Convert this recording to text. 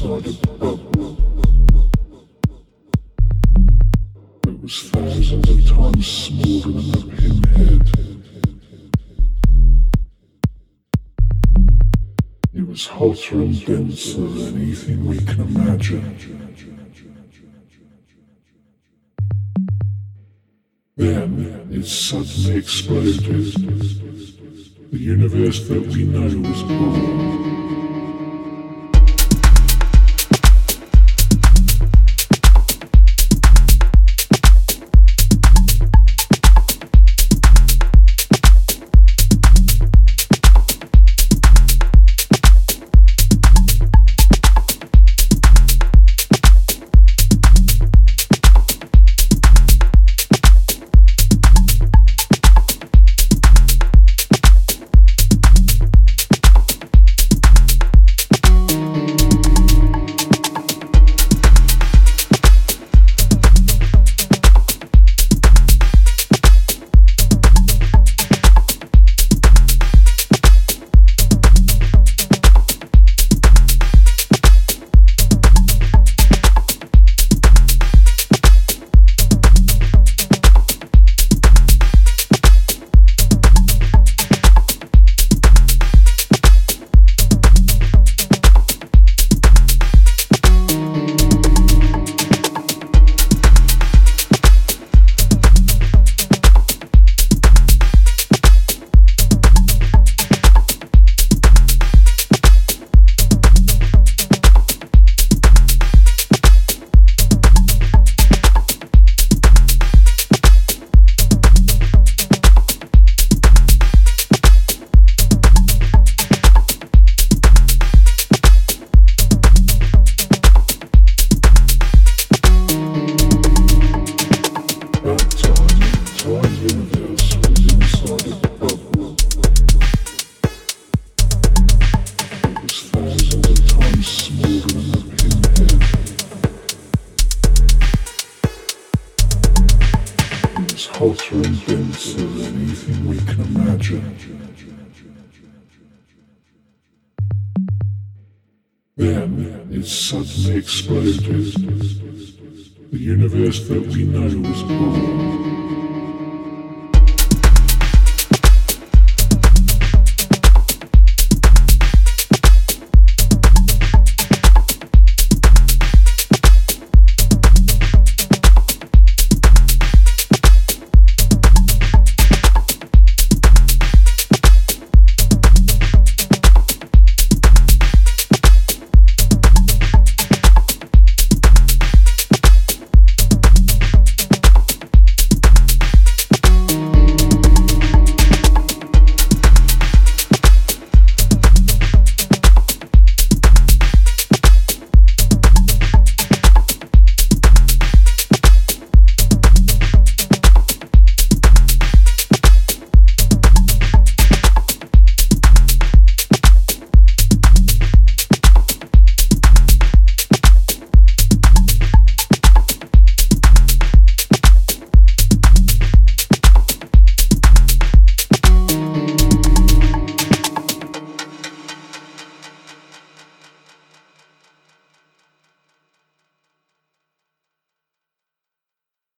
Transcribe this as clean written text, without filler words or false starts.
inside a bubble. It was thousands of times smaller than a pinhead. It was hotter and denser than anything we can imagine. Then it suddenly exploded. The universe that we know was born. Hotter and denser than anything we can imagine. Then it suddenly exploded. The universe that we know was born.